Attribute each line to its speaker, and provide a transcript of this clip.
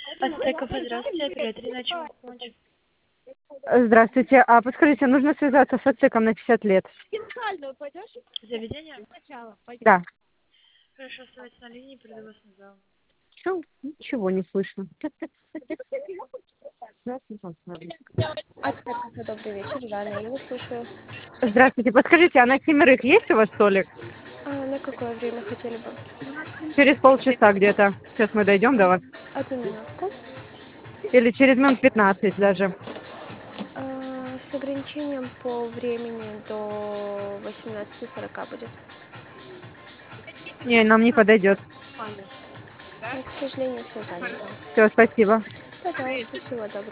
Speaker 1: Ацтеков, здравствуйте, оператор, на чем помочь?
Speaker 2: Здравствуйте. А подскажите, нужно связаться с отцеком на 50 лет?
Speaker 1: Заведение?
Speaker 2: Да.
Speaker 1: Хорошо, оставайтесь на линии, передаю вас на зал.
Speaker 2: Что? Ничего не слышно.
Speaker 3: Ацтеков, добрый вечер, Жанна, я вас слушаю.
Speaker 2: Здравствуйте. Подскажите, а на 7 есть у вас столик?
Speaker 3: На какое время хотели бы?
Speaker 2: Через полчаса где-то. Сейчас мы дойдем до вас.
Speaker 3: Одну минутку.
Speaker 2: Или через минут 15 даже.
Speaker 3: С ограничением по времени до 18:40 будет.
Speaker 2: Не, нам не подойдет.
Speaker 3: К сожалению, все занято.
Speaker 2: Все, спасибо.
Speaker 3: Пожалуйста, всего доброго.